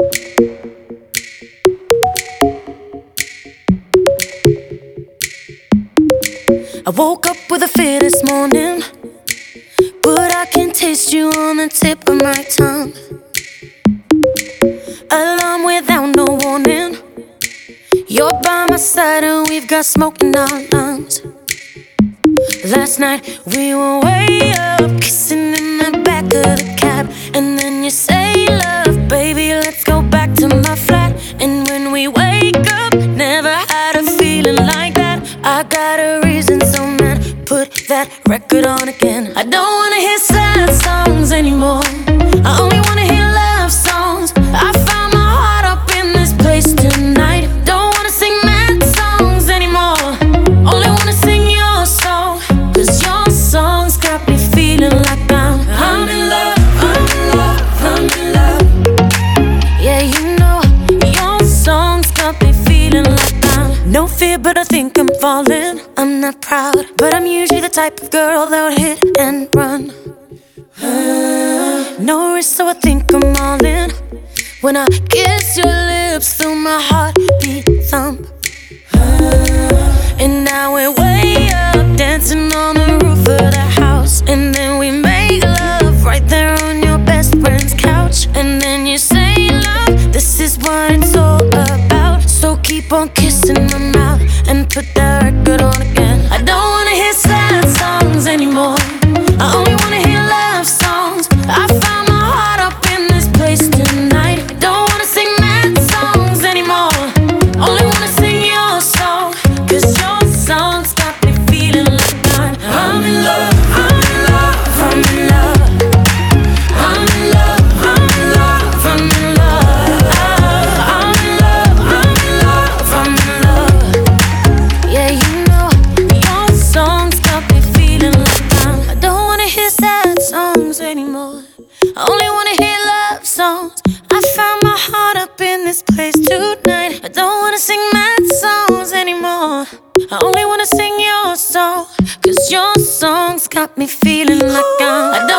I woke up with a fear this morning, but I can taste you on the tip of my tongue. Alarm without no warning. You're by my side and we've got smoke in our lungs. Last night we were way up, kissing in the back of the cab. And then you say, love, baby, let's go back to my flat. And when we wake up, never had a feeling like that. I got a reason, so man, put that record on again. I don't wanna hear sad songs anymore. I only wanna hear love songs. I found my heart up in this place tonight. Don't wanna sing mad songs anymore. Only wanna sing your song. 'Cause your songs got me feeling like I'm in love, I'm in love, I'm in love. Yeah, you know, your songs got me feeling like no fear, but I think I'm falling. I'm not proud, but I'm usually the type of girl that would hit and run. No risk, so I think I'm all in. When I kiss your lips, feel my heartbeat thump. And now we're way up, dancing on the roof of the house. And then we make love right there on your best friend's couch. And then you say, love, this is what it's all about. So keep on kissing my mouth and put that record on again. I don't wanna hear sad songs anymore. I only wanna hear love songs. I found my heart up in this place tonight. Don't wanna sing mad songs anymore. Only wanna sing your song. 'Cause your songs got me feeling like I'm in love, I'm in love, I'm in love. I'm in love, I'm in love, I'm in love. I'm in love, I'm in love, I'm in love. Yeah, you know, your songs got me feeling like I don't wanna hear sad songs anymore. I only wanna hear love songs. I found my heart up in this place tonight. I don't wanna sing mad songs anymore. I only wanna sing your song. 'Cause your songs got me feeling like